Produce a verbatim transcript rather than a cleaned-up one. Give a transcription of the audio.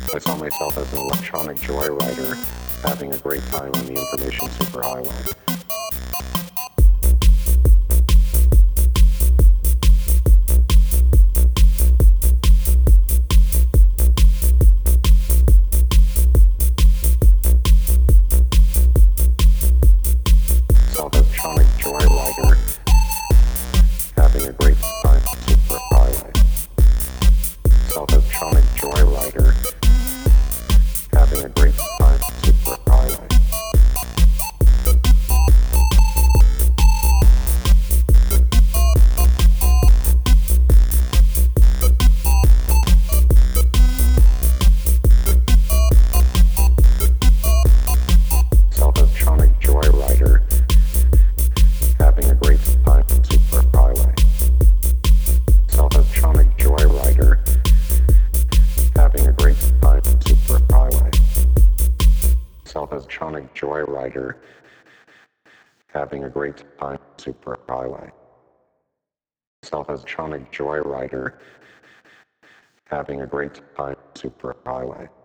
I saw myself as an electronic joyrider, having a great time on the information superhighway. Self-electronic joyrider, having a great time superhighway. Self-electronic joyrider, having a great time superhighway. Self-electronic joyrider, having a great time superhighway. Self-electronic joyrider, having a great time superhighway. Self-electronic joyrider, having a great time superhighway. Self-electronic joyrider, having a great time superhighway.